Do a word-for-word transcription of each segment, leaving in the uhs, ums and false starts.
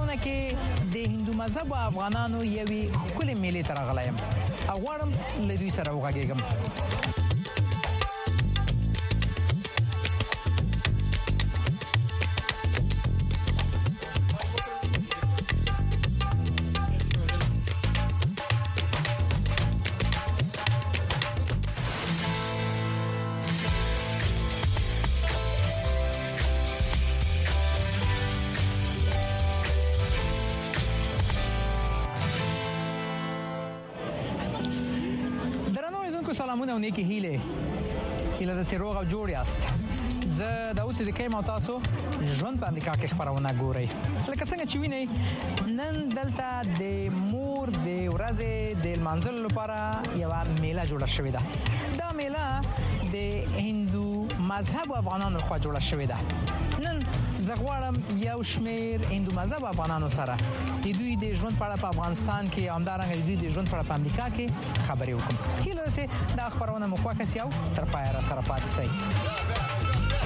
خبرونه کې د هندو مذهب افغانانو یوې ښکلې میلې ته راغلی یم او غواړم له دوی سره وغږېږم. سلامونه او نیکی هیله هیله د سیروغ او جوړ یاست. زه د اوس د کیمو تاسو ژوند په امریکا کې خبرونه ګورئ. لکه څنګه چې وینئ نن دلته د مور د ورځې د لمانځلو لپاره یو میله جوړه شوې ده. دا میله د هندو مذهب افغانانو لخوا جوړه شوې ده. نن زه غواړم یو شمیر هندو مذهب افغانانو سره د دوی د ژوند په اړه په افغانستان کې او همدارنګه د دوی د ژوند په اړه په امریکا کې خبرې وکړم. هیله ده چې دا خبرونه مو خوښه شي او تر پایه را سره پاتې شئ.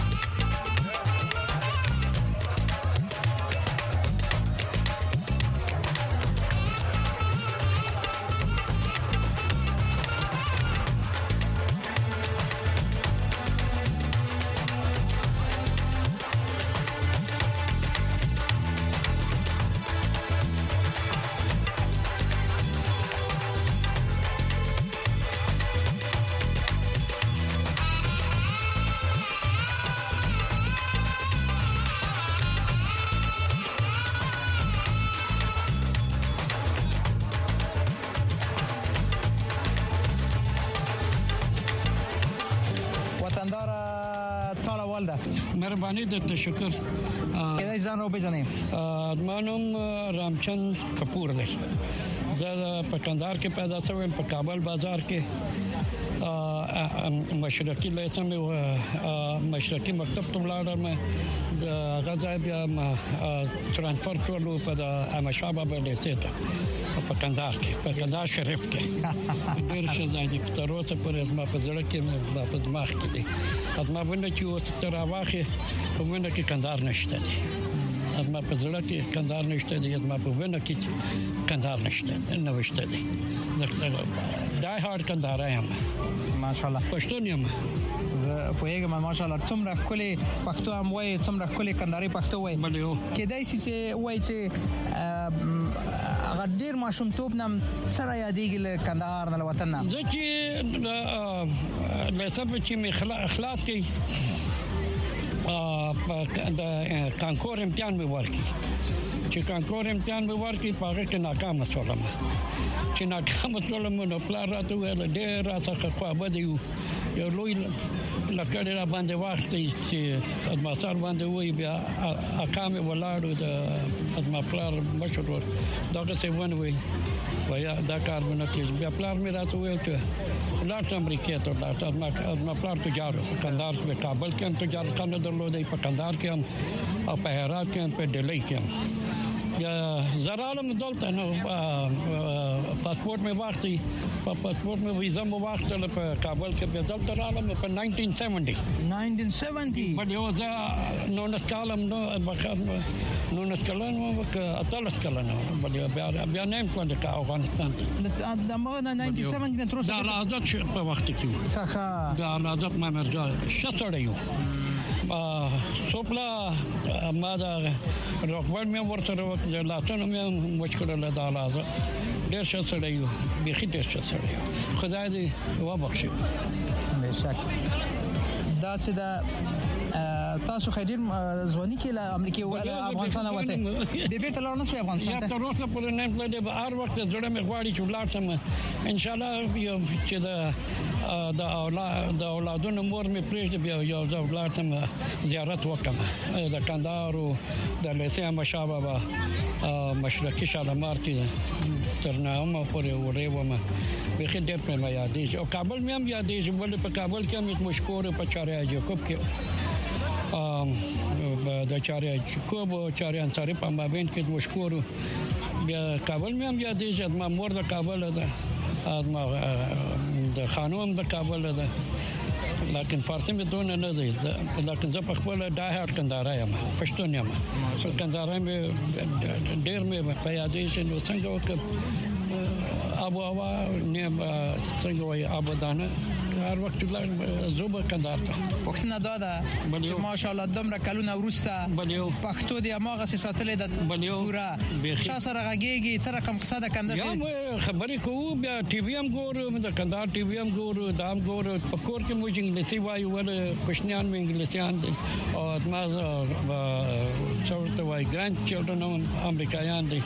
مهرباني د تشکر کله ځان او بزنه مانوم رامچند کپور دی. زه په کندهار کې پیدا شوم، په کابل بازار کې مشرقي لیسم او مشرقي مکتب ته ولاړم. د غزا بیا ترانسفر شولو په د امشابه لیسه ته په کندهار کې په کندهار شریف کې ډېر ښه ځای دی. تر اوسه پورې ما په زړه کې ما په دماغ کې دی. ما باندې چې اوس تر واخه په باندې کې کندهار نشته دی. ما په زړه کې کندهار نشته دی. ما په باندې کې کندهار نشته دی. نه وشته دی. دا هار کندهار یم ماشاءالله. پښتون یم. زه په هغه ماشاءالله څومره کلی پښتو هم وای، څومره کلی کندهاري پښتو وای. کېدای شي چې وای چې هغه ډیر ماشومتوب نم سره یادېږي له کندهار نه وطن نه. زه چې له سبب چې می اخلاص کوي د کانکور امتحان مې ورکړي چې کانکور امتحان مې ورکړي په هغه کې ناکام شوم. چې ناکام شوم نو پلار راته ویل ډېر راڅخه خو بده یو یو لوی لکه را باندې وخت چې ادماسار باندې وای بیا اقامه ولاړو د ادمپلار مشرور دغه څه ونه وای وای دا کار مونږ کې بیا پلار مې راته وای چې لاټ امریکا ته لاټ ادمپلار ته جارو کندهار په کابل کې هم ته جارو کنه درلودې په کندهار کې هم او په هرات کې هم په ډیلی کې هم یا زرالم دلته نو پاسپورت مې واخلي په پاسپورت مې ویزا مې واخلې په کابل کې په دلته رالم په nineteen seventy nineteen seventy باندې او ځا نو نسکالم نو نو نسکالم نو اتلس کلنو باندې بیا بیا نیم پلاند کا افغانستان د مغه nineteen seventy نه تر اوسه دا آزاد شو په وخت کې ها ها دا آزاد ما مرجع شسړیو سوپلا ما دا روکوړ مې ورسره وکړل لاتنه مې مشکل له دا لازم ډېر څه سړیو به خې ډېر څه سړیو خدای دې وبخښي بشک دا چې دا تاسو خیر ځواني کې له امریکا او افغانستان وته به به تلل نه سوي افغانستان ته تر اوسه په نیم پلان به هر وخت زړه مې غواړي چې ولار سم ان شاء الله چې دا د اولاد د اولادونو مور مې پرېږدي بیا یو ځل ولار سم زیارت وکم د کندهار او د لیسه مشابه مشرقي شالمار کې تر نامه پورې وړې ومه به خې ډېر په ما یادې او کابل مې هم یادې ولې په کابل کې هم مشکور په چاریا جوکوب کې د چاریا جوکوب او چاریا انصاری په مابین کې مشکور بیا کابل مې هم یادې چې ما مور د کابل ده ما د خانوم د کابل ده لکن فارسی مې دونه نه دی لکن زه په خپل ډاهر کندهاري یم پښتون یم په کندهاري مې ډېر مې په یادې چې نو څنګه وکړ ابو هوا نه څنګه وای ابادانه هر وخت زوبه کندهار ته پښتنه دادا چې ماشاءالله دومره کلونه ورسته پښتو دی اماغه ساتلې د پورا شا سره غږیږي څه رقم قصه ده کنده یا خبرې کوو بیا ټي وي هم ګورو د کندهار ټي وي هم ګورو دا هم ګورو په کور کې موږ انګلیسي وایو ول پښتنيان مې انګلیسيان دي او ما څورته وای ګرانډ چیلډرن امریکایان دي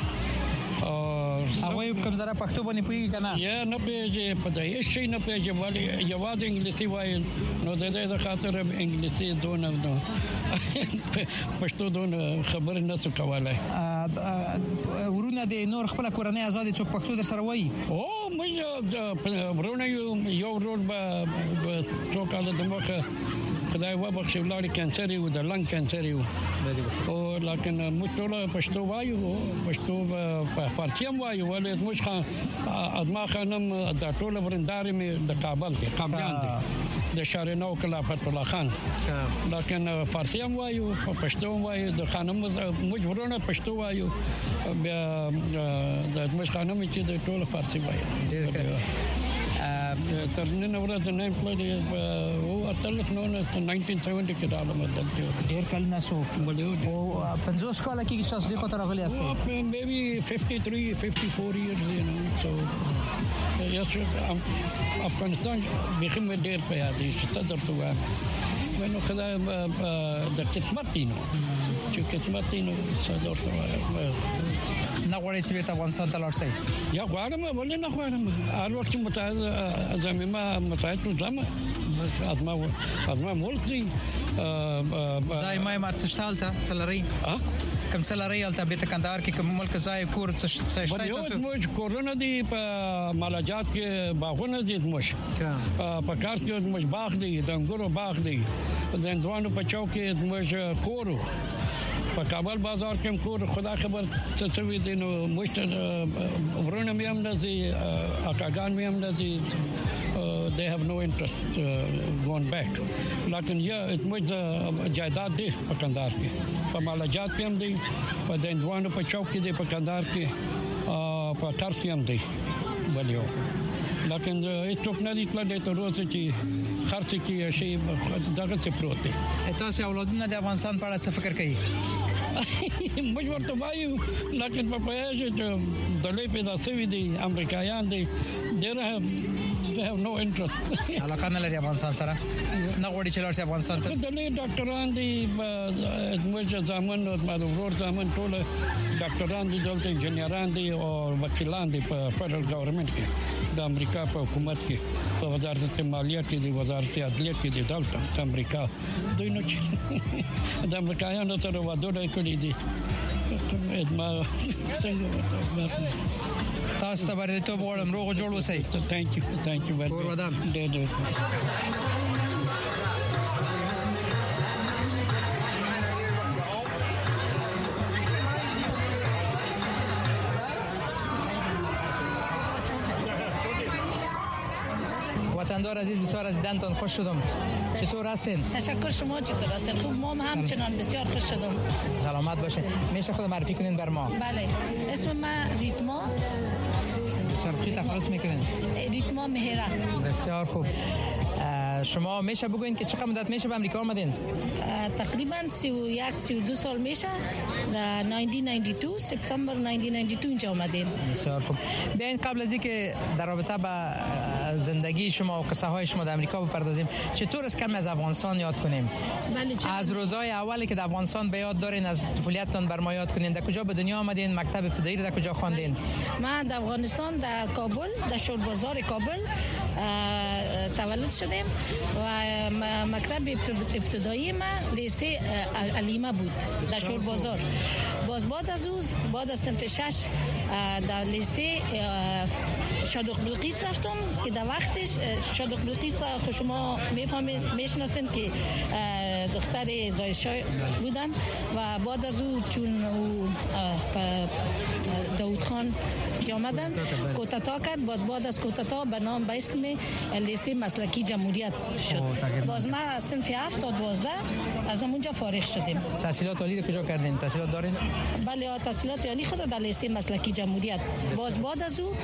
هغه کوم ځای پښتو باندې پوي کنه یا نه پیږي په دې شي نه پیږي ولی یوازې انګلیسي وایي نو د دې خاطر انګلیسي دونه نو پښتو دونه خبر نه څه کولای ورونه د نور خپل کورنۍ آزاد څوک پښتو در سره وایي او موږ ورونه یو رول به څوک له دماغه خدای وبخښي ولاري کانسر یو د لنګ کانسر یو او لکن موږ ټول پښتو وایو پښتو په فارسی هم وایو ولې موږ خان ازما خانم د ټول ورنداري مې د کابل کې کابل دي د شارنو کلا فتح الله خان لکن فارسی هم وایو پښتو هم وایو د خانم موږ ورونه پښتو وایو بیا د موږ خانم چې د ټول فارسی وایو تر نن ورځ نه پلي او اتلس نو نه ناینټین سیونټي کې راغلم دلته ډېر کلونه سو او پنځوس کال کې چې تاسو دې کوته راغلي اسه maybe fifty-three fifty-four years you know so yes افغانستان بخیم ډېر په یاد دي چې تاسو ته وایم نو کله د قسمت دي نو چې قسمت دي نو څه درته نه غواړئ چې افغانستان ته لاړ شئ یا غواړم ولې نه غواړم هر وخت متعهد زمما متعهد زما ازما ازما ملک دی زای ما مرتشتال ته څلري کوم څلري البته به کندهار کې کوم ملک زای کور څه شته تاسو موږ کورونه دي په مالاجات کې باغونه دي موږ په کار کې موږ باغ دي د انګورو باغ دي د اندوانو په چوک کې موږ کورو په کابل بازار کې کور خدا خبر څه څه وي دي نو مشت ورونه مې هم نزي اکاګان مې هم نزي they have no interest uh, going back لکن یا موږ جایداد دي په کندهار کې په مالاجات کې هم دي په دندوانو په چوک کې دي په کندهار کې په ترس کې هم دي بلیو لکن هیڅوک نه دي کله ته روز چې خرڅ کې شي دغه څه پروت دي تاسو اولادونه د افغانستان په اړه څه فکر کوي موږ ورته وایو لکن په پېژه چې د لې پیدا شوی دي امریکایان دي ډېر they have no interest علاقه نه لري افغانستان سره نه غواړي چې لاړ شي افغانستان ته د لې ډاکټران دي موږ ځامن او د ورور ځامن ټول ډاکټران دي دلته انجنیران دي او وکیلان دي په فدرال ګورنمنت کې د امریکا په حکومت کې په وزارت مالیه کې د وزارت عدلیه کې د دلته د امریکا دوی نو چې د امریکایانو سره وادونه کړی دي ما څنګه تاسو ته بریالیتوب غواړم روغ جوړ اوسئ ثانک یو ثانک یو ور ودان ډېر وطندار عزیز بسیار از دیدنتان خوش شدم چطور هستین؟ تشکر شما چطور هستین؟ خوب ما همچنان بسیار خوش شدم سلامت باشین میشه خود معرفی کنین بر ما؟ بله اسم من ریتما بسیار چی تخلص میکنین؟ ریتما مهرا بسیار خوب شما میشه بگوین که چقدر مدت میشه به امریکا آمدین؟ تقریبا سی و یک سی و دو سال میشه در ناینتین نایندی دو سپتامبر ناینتین نایندی دو اینجا آمدیم. بسیار خوب. بیاین قبل از اینکه در رابطه با زندگی شما و قصه های شما در امریکا بپردازیم چطور است کمی از افغانستان یاد کنیم؟ بله از روزهای اولی که در افغانستان به یاد دارین از طفولیتتان بر ما یاد کنین. در کجا به دنیا آمدین؟ مکتب ابتدایی در کجا خواندین؟ من در افغانستان در کابل در شور بازار کابل تولد شدیم و مکتب ابتدایی ما لیسه علیمه بود در شور بازار. باز بعد از روز بعد از صنف شش در لیسه شادق بلقیس رفتم که در وقتش شادق بلقیس خود شما میفهمید میشناسین که دختر دختر زایشاه بودن و بعد از او چون او داود خان که آمدن کودتا کرد، بعد بعد از کودتا به نام به اسم لیسه مسلکی جمهوریت شد. باز ما صنف هفت تا دوازده از اونجا فارغ شدیم. تحصیلات عالی کجا کردین؟ تحصیلات دارین؟ بله، تحصیلات عالی خود در لیسه مسلکی جمهوریت. باز بعد از او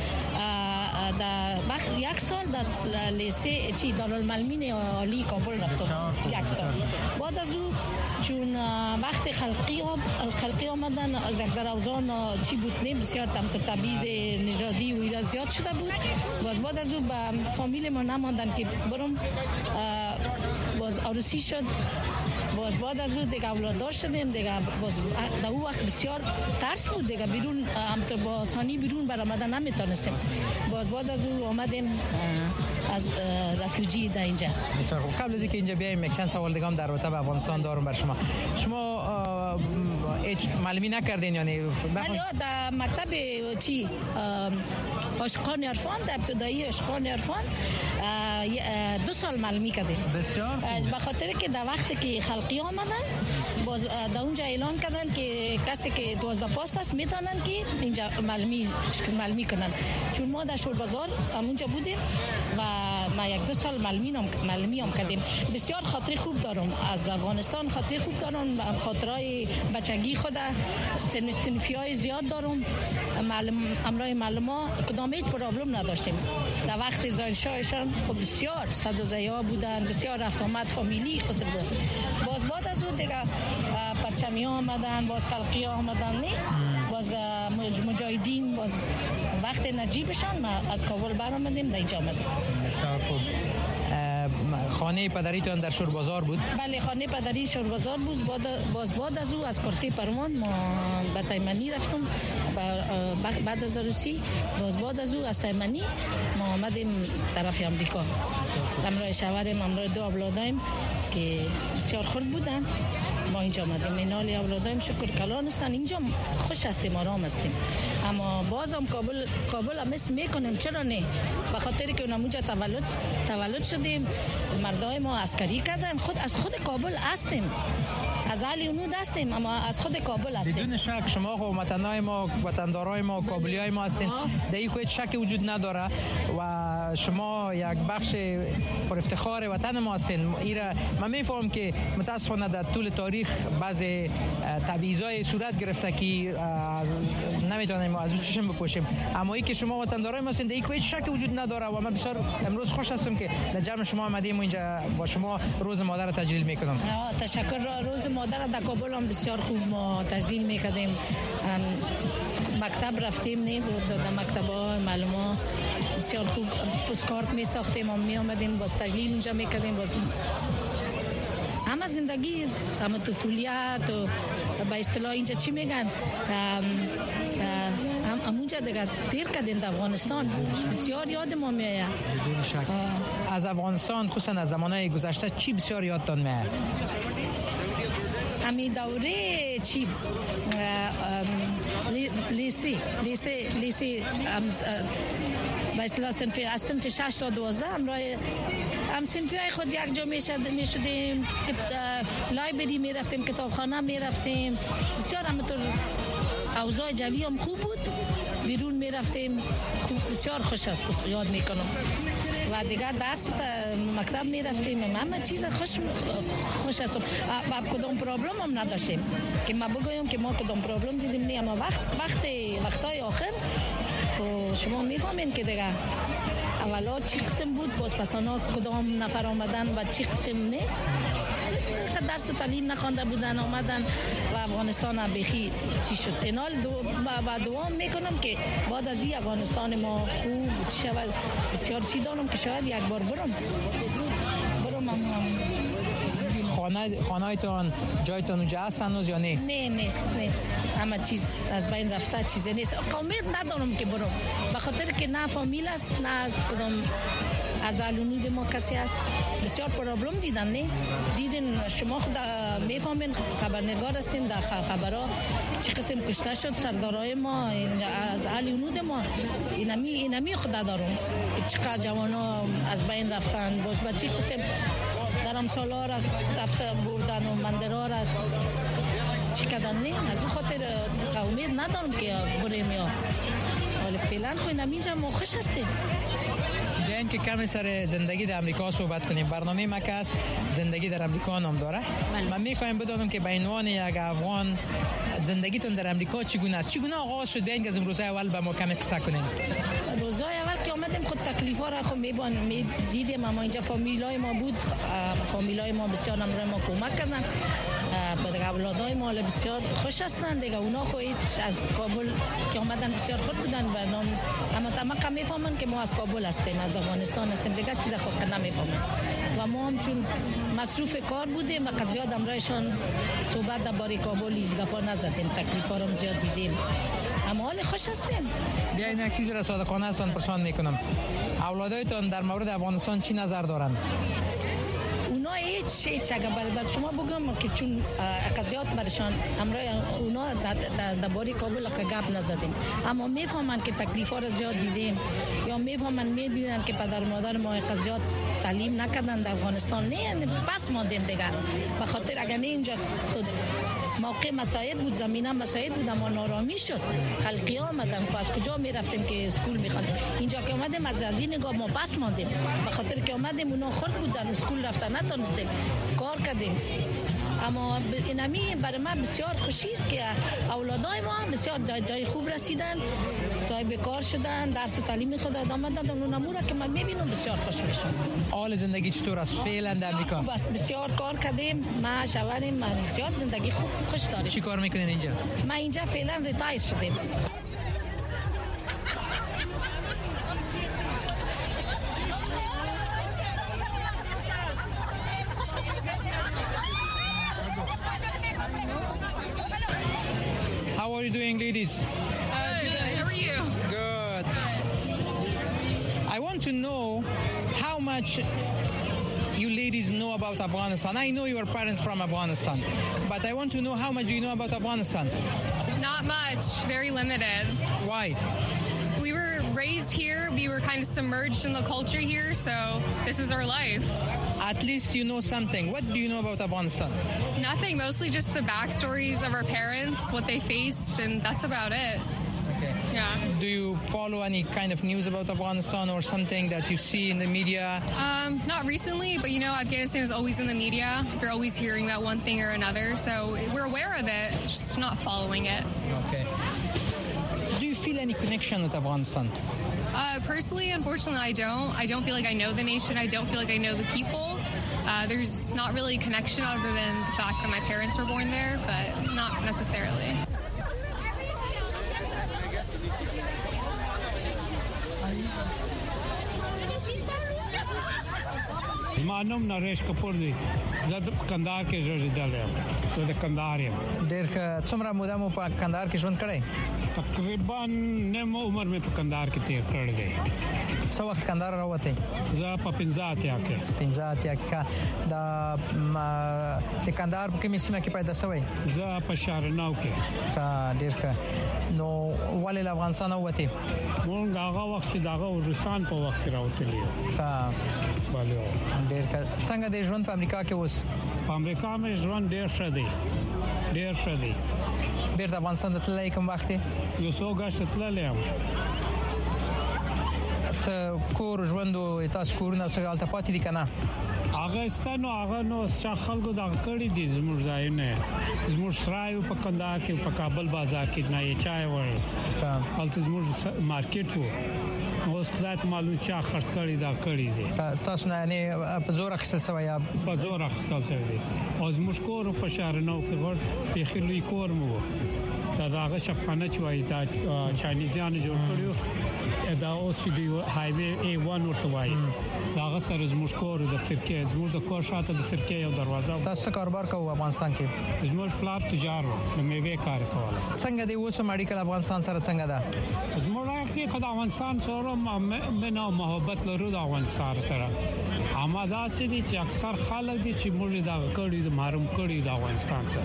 در یک سال در لیسه چی دارالمعلمین عالی کابل رفتم. یک سال. بعد از او چون وقت خلقی خلقی آمدن از اکثر اوزان چی بود نه بسیار تبعیض نژادی و اینا زیاد شده بود. باز بعد از او به فامیل ما نماندن که برم، باز عروسی شد. باز بعد از او دیگه اولاد داشتیم دیگه. باز در اون وقت بسیار ترس بود دیگه، بیرون همطور با آسانی بیرون برآمدن نمیتونستیم. باز بعد از او آمدیم از رفیوجی در اینجا. قبل از اینکه اینجا بیایم یک چند سوال دیگه هم در رابطه با افغانستان دارم بر شما. شما هیچ معلمی نکردین یعنی؟ بله، در مکتب چی عاشقان عرفان، در ابتدایی عاشقان عرفان دو سال معلمی کردیم. بسیار به خاطر که در وقتی که خلقی آمدن باز در اونجا اعلان کردن که کسی که دوازده پاس است میتونن که اینجا معلمی معلمی کنن. چون ما در شور بازار اونجا بودیم و ما یک دو سال معلمی هم معلمی هم کردیم. بسیار خاطر خوب دارم از افغانستان، خاطر خوب دارم، خاطرای بچگی خود، صنفی های زیاد دارم. معلم امرای معلما کدام هیچ پرابلم نداشتیم. در وقت زایشایشان خب بسیار صد و زیا بودن، بسیار رفت آمد فامیلی قصه بود. باز بعد از اون دیگه پرچمی ها آمدن، باز خلقی ها آمدن، نه باز مجاهدین، باز وقت نجیبشان ما از کابل برآمدیم در اینجا آمدیم. بسیار خوب. خانه پدریتون در شور بازار بود؟ بله، خانه پدری شور بازار بود. باز بعد از او از کارتی پروان ما به تایمنی رفتم بعد از عروسی. باز بعد از او از تایمنی ما آمدیم طرف امریکا. همراه شوهرم، همراه دو اولادایم که بسیار خرد بودن. ما اینجا آمدیم. اینالی اولادایم شکر کلان هستن. اینجا خوش هستیم، آرام هستیم. اما بازم کابل کابل هم اسم میکنیم. چرا نه؟ به خاطر که اونجا تولد تولد شدیم. مردای ما عسکری کردن. خود از خود کابل هستیم، از اهل اونود هستیم، اما از خود کابل هستیم. بدون شک شما خو وطنای ما، وطندارای ما، کابلیای ما هستین. در این خود شک وجود نداره و شما یک بخش پر افتخار وطن ما هستین. ایرا من میفهمم که متاسفانه در طول تاریخ بعضی تبعیضای صورت گرفته که نمیتونیم از اون چشم بپوشیم، اما ای که شما وطندارای ما هستین در این خود شک وجود نداره و من بسیار امروز خوش هستم که در جمع شما آمدیم و اینجا با شما روز مادر را تجلیل میکنم. تشکر. روز مادر در کابل هم بسیار خوب ما تجلیل میکردیم. مکتب رفتیم، نه در مکتب‌ها معلومات بسیار خوب پستکارت می ساختیم و می آمدیم باز تجلیل اونجا میکردیم. باز اما زندگی، اما طفولیت و به اصطلاح اینجا چی میگن همونجا دیگه دیر کردیم در افغانستان. بسیار یاد ما میآید. بدون شک. از افغانستان خصوصا از زمانهای گذشته چی بسیار یادتان میآید؟ امی دوره چی لیسی لیسی لیسی به اصطلاح صنف از صنف شش تا دوازده همراه هم صنفی های خود یک جا می شدیم، لایبری می رفتیم، کتابخانه می رفتیم. بسیار همطور اوضاع جوی هم خوب بود. بیرون می رفتیم، بسیار خوش است یاد می کنم. و دیگر درس مکتب می رفتیم، همه چیز خوش خوش است. و کدام پرابلم هم نداشتیم که ما بگویم که ما کدام پرابلم دیدیم. نه، اما وقت وقت وقتای آخر شما میفهمین که دیگه اولا چی قسم بود، باز پسانا کدام نفر آمدن و چی قسم نه. درس و تعلیم نخوانده بودن آمدن و افغانستان هم بخی چی شد. اینال دو با دوام میکنم که بعد از این افغانستان ما خوب شود. بسیار چی دارم که شاید یک بار برم برم هم خانه خانه‌تان جایتان اونجا هستن یا نه؟ نه نیست نیست همه چیز از بین رفته، چیزی نیست. امید ندارم که برم به خاطر که نه فامیل است نه از کدام از علونود ما کسی است. بسیار پرابلم دیدن. نه دیدن شما خود میفهمین، خبرنگار هستین، در خبرها چه قسم کشته شد سردارای ما از علونود ما. اینمی اینمی خدا دارم چقدر جوانا از بین رفتن، باز با چه قسم مادرم سالا را رفته بردن و مندرها را چی کردن نه از اون خاطر امید ندارم که بریم یا ولی فعلا خو نمیجا ما خوش هستیم. بیاین که کمی سر زندگی در امریکا صحبت کنیم. برنامه ما که زندگی در امریکا نام داره. من میخوایم بدونم که به عنوان یک افغان زندگیتون در امریکا چگونه است؟ چگونه آغاز شد؟ بیاین که از روزهای اول به ما کمی قصه کنیم. روزهای اول که آمدیم خود تکلیفا را خود میبان میدیدیم، اما اینجا فامیلای ما بود، فامیلای ما بسیار نمره ما کمک کردن، به اولادای ما بسیار خوش هستن دیگه. اونا خو هیچ از کابل که آمدن بسیار خود بودن و نام اما تمام میفهمن که ما از کابل هستیم، از افغانستان هستیم دیگه، چیز خود نمیفهمن و ما هم چون مصروف کار بودیم و زیاد امرایشان صحبت درباره کابل هیچ گپا نزدیم، تکلیفا رو زیاد دیدیم، اما حال خوش هستیم. بیاین یک چیزی را صادقانه ازتون پرسان میکنم، اولادایتون در مورد افغانستان چی نظر دارند؟ اونا هیچ هیچ اگر برای شما بگم که چون قضیات برشان امرای اونا درباره کابل گپ نزدیم، اما میفهمن که تکلیفا را زیاد دیدیم یا میفهمن میبینن که پدر مادر ما قضیات تعلیم نکردن در افغانستان، نه پس ماندیم دیگه. به خاطر اگر نه اینجا خود موقع مساعد بود، زمینه مساعد بود، اما نارامی شد، خلقی آمدن، از کجا می رفتیم که اسکول می خوانیم. اینجا که آمدیم از از این نگاه ما پس ماندیم، به خاطر که آمدیم اونا خود بودن، اسکول رفتن نتونستیم، کار کردیم. اما اینمی برای من بسیار خوشی است که اولادای ما بسیار جای, جای خوب رسیدن، صاحب کار شدن، درس و تعلیم خود ادامه دادن. اون امور که من میبینم بسیار خوش میشم. حال زندگی چطور است فعلا در امریکا؟ بس بسیار کار کردیم، ما شوهرم ما بسیار زندگی خوب خوش داریم. چی کار میکنین اینجا؟ ما اینجا فعلا ریتایر شدیم. How are you doing, ladies? Uh, good. How are you? Good. I want to know how much you ladies know about Afghanistan. I know your parents from Afghanistan, but I want to know how much you know about Afghanistan. Not much. Very limited. Why? We were raised here. We were kind of submerged in the culture here, so this is our life. At least you know something. What do you know about Afghanistan? Nothing. Mostly just the backstories of our parents, what they faced, and that's about it. Okay. Yeah. Do you follow any kind of news about Afghanistan or something that you see in the media? Um, not recently, but you know, Afghanistan is always in the media. You're always hearing about one thing or another, so we're aware of it, just not following it. Okay. Do you feel any connection with Afghanistan? Uh, personally, unfortunately, I don't. I don't feel like I know the nation. I don't feel like I know the people. Uh, there's not really a connection other than the fact that my parents were born there, but not necessarily. زمانم نریش کپور دی زه د کندهار کې ژوندل یم، زه د کندهار یم. ډېر څومره موده مو په کندهار کې ژوند کړی؟ تقریبا نیم عمر مې په کندهار کې تیر کړی دی. څو وخت کندهار راوته؟ زه په پنځه اتیا کې پنځه اتیا کې دا د کندهار په کومه سیمه کې پیدا شوی؟ زه په شهرنو کې. ښه، ډېر ښه. نو ولې له افغانستان ووتې؟ مونږ هغه وخت چې دغه ورستان په وخت راوتلی یو. ښه، بله. ډېر ښه. څنګه د ژوند په امریکا کې اوس؟ په امریکا مې ژوند ډېر ښه دی، ډېر ښه دی. بیرته افغانستان ته تللی کوم وخت دی؟ یو څو ګاشه تللی یم. څه کور ژوند او تاسو کورونه څه هلته پاتې دي که نه؟ هغه ستنو هغه نو چا خلکو دغه کړي دي زموږ ځایونه، زموږ سرایو په کندهار کې په کابل بازار کې نه یې چای ور هلته زموږ مارکیټ وو، اوس خدای ته معلوم چې خرڅ کړي دا کړي دي. تاسو نه یعنی په زور اخیستل شوی یا په زور اخیستل شوی دی؟ او زموږ کور په شهرنو کې ور بیخي لوی کور مو دا هغه شفخانه چې وایي دا چاینیزیانو جوړ کړیو، دا اوس دی هایوی ای وان ورته وایي، دا هغه سره زموږ کور د فرقې زموږ د کور شاته د فرقې یو دروازه. تاسو کاروبار کوو افغانستان کې؟ زموږ پلار تجار و، د میوې کار کوله. څنګه دی اوس اړیکه افغانستان سره څنګه ده؟ زموږ کې خدای افغانستان سره مینه او محبت لرو د افغانستان سره، اما دا چې دي چې اکثر خلک دي چې موږ د کړي د محروم کړي د افغانستان سره.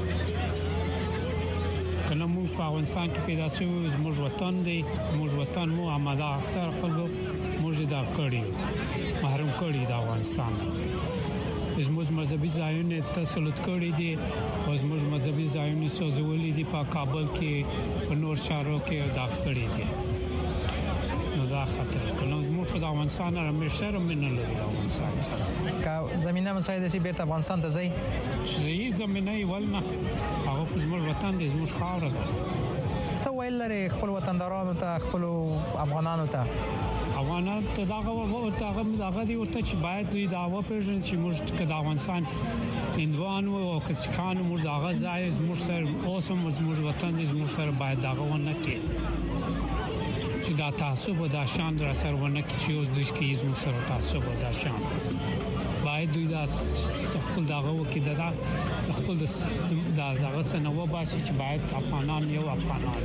کنه موږ په افغانستان کې پیدا شوو، زموږ وطن دی، زموږ وطن مو امدا اکثر خلکو موږ دا کړی محروم کړی د افغانستان. زموږ مذهبي ځایونه تسلط کړی دي او زموږ مذهبي ځایونه سوځولي دي په کابل کې په نور شهرو کې دا کړی دي. نو دا خطر کله زموږ په افغانستان همیشه رمنه لري افغانستان سره که زمينه مساعده سي بیرته افغانستان ته ځي صحیح زمينه ولنه هغه زموږ وطن دي زموږ خاور ده. څو ویل لري خپل وطندارانو ته خپل افغانانو ته افغانان ته دا غوښتنه هغه دغه دی ورته چې باید دوی دا وپېژني چې موږ د افغانستان هندوانو او کسکانو موږ دغه ځای موږ سره اوسم موږ وطن دې موږ سره باید دغه ونه کې چې دا تعصب او دا شان در سره ونه کې چې اوس دوی کې موږ سره تعصب او دا شان باید دوی دا خپل دغه وکړي دا خپل دا دغه سنوه باسي چې باید افغانان یو افغانان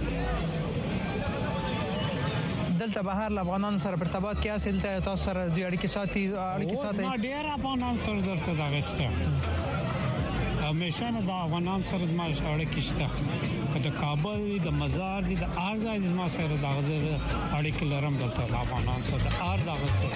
دلته بهر افغانانو سره په ارتباط کې اصل ته تاسو سره دوی اړیکې ساتي اړیکې ساتي ما ډیر افغانان سره درسه دغشته همیشه نه د افغانان سره د ماش اړیکې شته کله کابل د مزار دي د ارزای د ما سره دغه اړیکې لرم دلته د افغانان سره د ار دغه سره.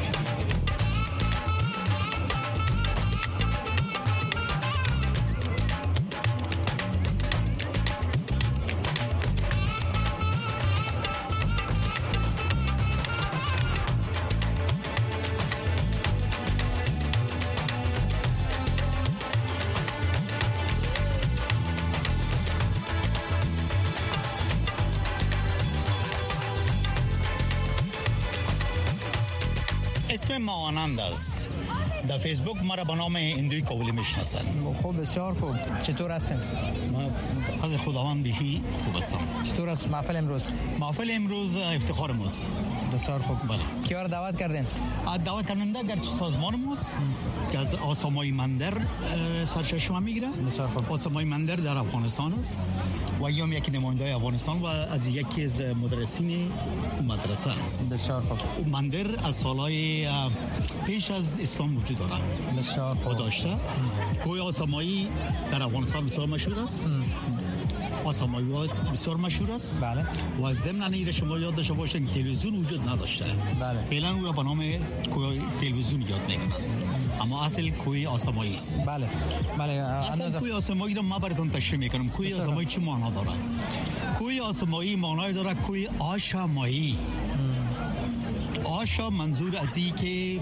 اسم ما آنند است. در فیسبوک مرا به نام هندوی کابلی میشناسند. خوب بسیار خوب. چطور هستین؟ ما از خداوند بهی خوب هستم. چطور است محفل امروز؟ محفل امروز افتخار ماست. بسیار خوب. بله. کیا را دعوت کردین؟ دعوت کننده گرچه سازمان ماست که از آسمای مندر سرچشمه میگیره. بسیار خوب. آسمای مندر در افغانستان است و یام یکی نماینده افغانستان و از یکی از مدرسین مدرسه است. بسیار خوب. مندر از سالهای پیش از اسلام وجود داره. بسیار خوب. داشته. کوه آسمایی در افغانستان بسیار مشهور است. آسمایی بسیار مشهور است. بله. و ضمن این شما یاد داشته باشید تلویزیون وجود نداشته. بله. فعلا او را به نام کوه تلویزیون یاد میکنند. اما اصل کوه آسمایی است. بله. بله. اصل کوه آسمایی را ما براتون تشریح میکنم. کوه آسمایی چه معنا داره؟ کوه آسمایی معنای داره کوه آشامایی. آشا منظور از این که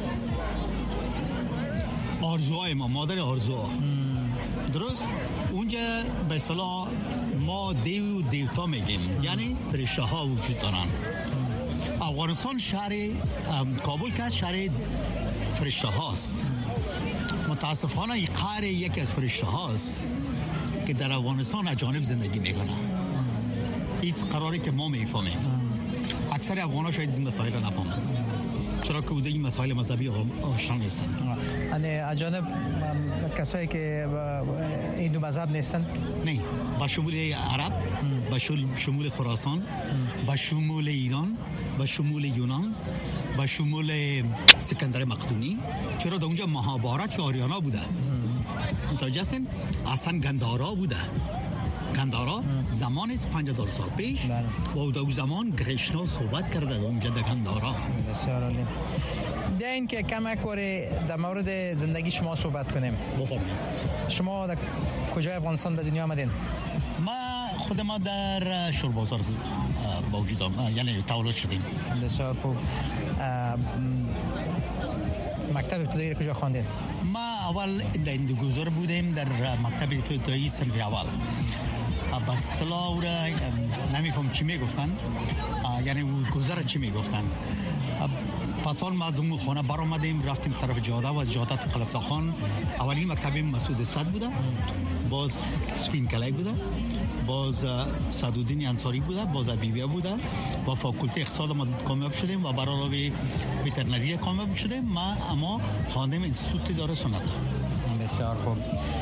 آرزوهای ما مادر آرزوها درست اونجا به اصطلاح ما دیو و دیوتا میگیم یعنی فرشته ها وجود دارن. افغانستان شهر کابل که شهر فرشته هاست. متاسفانه این قهر یکی از فرشته هاست که در افغانستان اجانب زندگی میکنه. این قراره که ما میفهمیم. اکثر افغان‌ها شاید این مسائل را نفهمند چرا که بوده این مسائل مذهبی آشنا نیستند. یعنی اجانب کسایی که هندو مذهب نیستند؟ نه، با شمول عرب، با شمول خراسان، با شمول ایران، با شمول یونان، با شمول سکندر مقدونی. چرا در اونجا مهابارت آریانا بوده. متوجه هستین؟ اصلا گندارا بوده. گندارا زمان است پنجاه سال پیش و او در زمان کرشنا صحبت کرده در اونجا در گندارا. بسیار عالی. بیاین که کمک وری در مورد زندگی شما صحبت کنیم. بفرمایید. شما در کجای افغانستان به دنیا آمدین؟ ما خود ما در شور بازار با وجود آمدیم، یعنی تولد شدیم. بسیار خوب. مکتب ابتدایی کجا خواندین؟ ما اول در هندوگذار بودیم در مکتب ابتدایی صنف اول. بس سلا را نمیفهم چی میگفتن، یعنی گذر چی میگفتن. پس آن ما از اون خانه بر آمدیم رفتیم طرف جاده و از جاده قلفتا خان. اولین مکتب مسعود صد بوده، باز سپین کلای بوده، باز سعدالدین انصاری بوده، باز ابیبیه بوده و فاکولته اقتصاد ما کامیاب شدیم و برای وترنری کامیاب شدیم. ما اما خواندیم انستیتوت اداره سنت. بسیار خوب.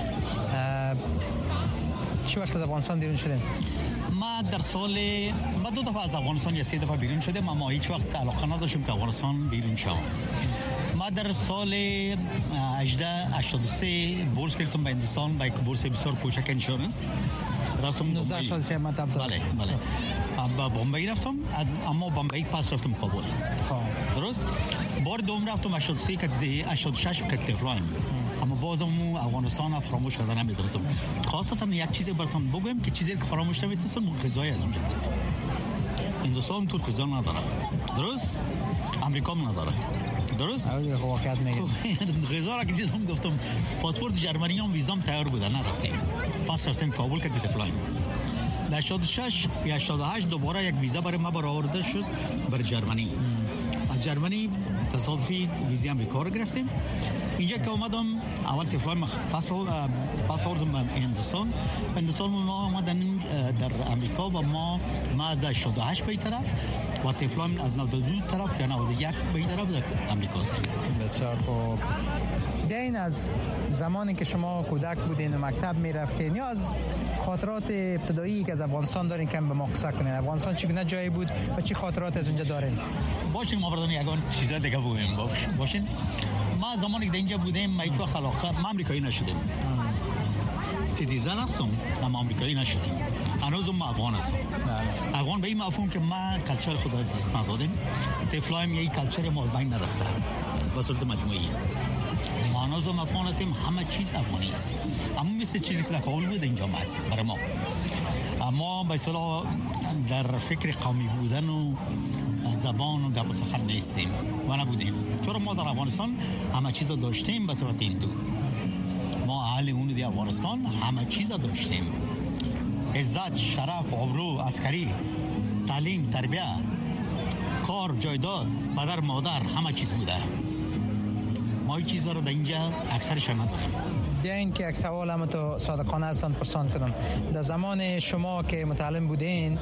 چه وقت از افغانستان بیرون شدین؟ ما در سال ما دو دفعه از افغانستان یا سه دفعه بیرون شدیم اما هیچ وقت علاقه نداشتیم که افغانستان بیرون شوم. ما در سال هجده هشتاد و سه بورس گرفتم به هندوستان با یک بورس بسیار کوچک انشورنس. رفتم نوزده سال سه مطلب داشت. بله بله. با بمبئی رفتم از اما بمبئی پاس رفتم کابل. خب درست. بار دوم رفتم هشتاد و سه کتل هشتاد و شش کتل افرایم. اما اما بازم افغانستان فراموش کردن نمیتونستم. خاصتا یک چیزی براتون بگم که چیزی که فراموش نمیتونستم غذای از اونجا بود. هندوستان تو غذا نداره، درست؟ امریکا هم نداره، درست؟ آره واقعیت میگم. غذا را که دیدم گفتم پاسپورت ژرمنی هم ویزام تیار بود نرفتیم. پس رفتیم کابل که دیت فلایم. در هشتاد و شش یا هشتاد و هشت دوباره یک ویزا برای ما برآورده شد برای ژرمنی. از ژرمنی تصادفی ویزا امریکا رو گرفتیم. اینجا که اومدم اول که فلایم پاس پاس آوردم به هندوستان. هندوستان ما اومدن در امریکا و ما ما از هشتاد و هشت به طرف و تفلایم از نود و دو طرف یا نود و یک به طرف در امریکا هستیم. بسیار خوب. بیاین از زمانی که شما کودک بودین و مکتب میرفتین یا از خاطرات ابتدایی که از افغانستان دارین کم به ما قصه کنین. افغانستان چگونه جایی بود و چی خاطرات از اونجا دارین؟ باشین ما براتون یگان چیزا دیگه بگم. باشین ما زمانی که اینجا بودیم ما هیچ وقت علاقه ما آمریکایی نشدیم. سیتیزن هستم اما آمریکایی نشدیم. هنوز ما افغان هستم. افغان به این مفهوم که ما کلچر خود از دست ندادیم. تفلایم یه کلچر ما از بین نرفته به صورت مجموعی. ما هنوز ما افغان هستیم، همه چیز افغانی است. اما مثل چیزی که در کابل بود اینجا هست برای ما. اما به اصطلاح در فکر قومی بودن و زبان و گپ و سخن نیستیم و نبودیم. چون ما در افغانستان همه چیز داشتیم به صورت هندو. ما اهل اون دی افغانستان همه چیز داشتیم. عزت، شرف، آبرو، عسکری، تعلیم، تربیت، کار، جایداد، پدر، مادر، همه چیز بوده. ما این چیزا رو در اینجا اکثرش نداریم. بیاین که یک سوال هم تو صادقانه هستن پرسان کنم. در زمان شما که متعلم بودین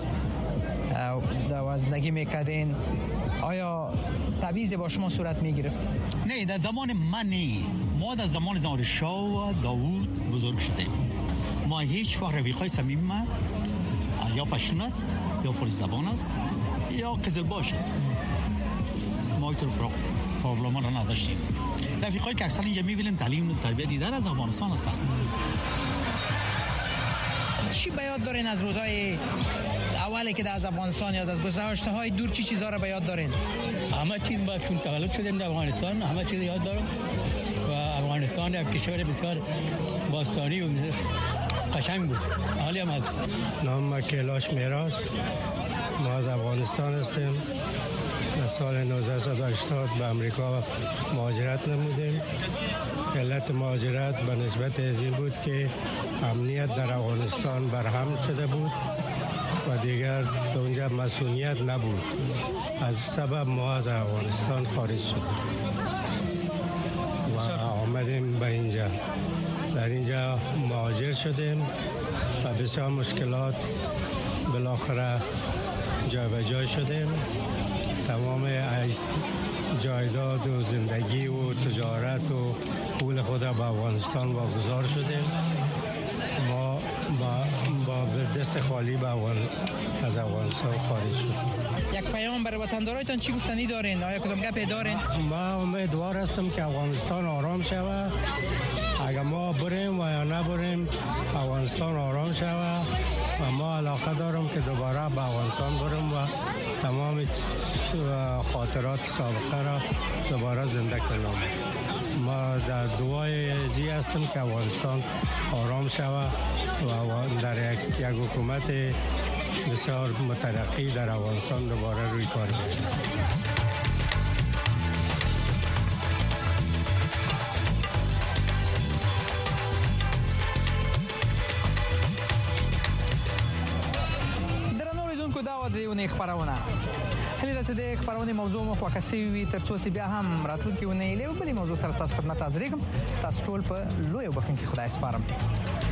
و زندگی میکردین آیا تبعیض با شما صورت میگرفت؟ نه در زمان من نه. ما در زمان زمان شاه و داوود بزرگ شدیم. ما هیچ وقت رفیقای صمیم ما یا پشتون است یا فارسی زبان است یا قزلباش است. ما اینطور پرابلم را نداشتیم. رفیقایی که اکثر اینجا میبینیم تعلیم و تربیت دیدن از افغانستان هستن. چی به یاد دارین از روزهای اولی که از افغانستان یا از گذشته‌های دور چی چیزا رو به یاد دارین؟ همه چیز با چون تولد شدیم در افغانستان همه چیز یاد دارم و افغانستان یک کشور بسیار باستانی و قشنگ بود. حالی هم هست. نام کیلاش میراث. ما از افغانستان هستیم. در سال نوزده و هشتاد به امریکا مهاجرت نمودیم. علت مهاجرت به نسبت از این بود که امنیت در افغانستان برهم شده بود و دیگر در اونجا مسئولیت نبود. از سبب ما از افغانستان خارج شدیم و آمدیم به اینجا. در اینجا مهاجر شدیم و بسیار مشکلات بالاخره جای به جای شدیم. تمام جایداد و زندگی و تجارت و پول خود را به افغانستان واگذار شدیم. ما با, با دست خالی به افغان از افغانستان خارج شدیم. یک پیام برای وطندارایتان چی گفتنی دارین؟ آیا کدام گپی دارین؟ ما امیدوار هستم که افغانستان آرام شود. اگر ما بریم و یا نبریم افغانستان آرام شود و ما علاقه دارم که دوباره به افغانستان بریم و تمام خاطرات سابقه را دوباره زنده کنم. ما در دعای زی هستم که افغانستان آرام شود و در یک, یک حکومت بسیار مترقی در افغانستان دوباره روی کار بیاید. دیونه خبرونه کله د دې خبرونه موضوع مخ وکاسي وي تر څو بیا هم راتلونکي ونه له بلې موضوع سره تاسو خدمت حاضر یم. تاسو ټول په لوی وبخښنې خدای سپارم.